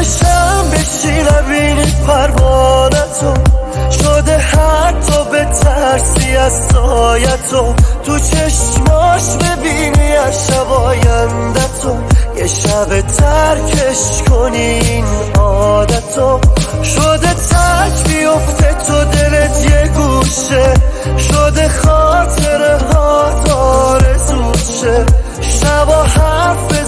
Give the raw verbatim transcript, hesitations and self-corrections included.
بشم بشی نبینی پروانتو، شده حتی به ترسی از سایتو، تو چشماش ببینی از شب آیندتو، یه شب ترکش کنی این عادتو. شده ترک بیفته تو دلت یه گوشه، شده خاطره ها آرزوشه، شبا حرف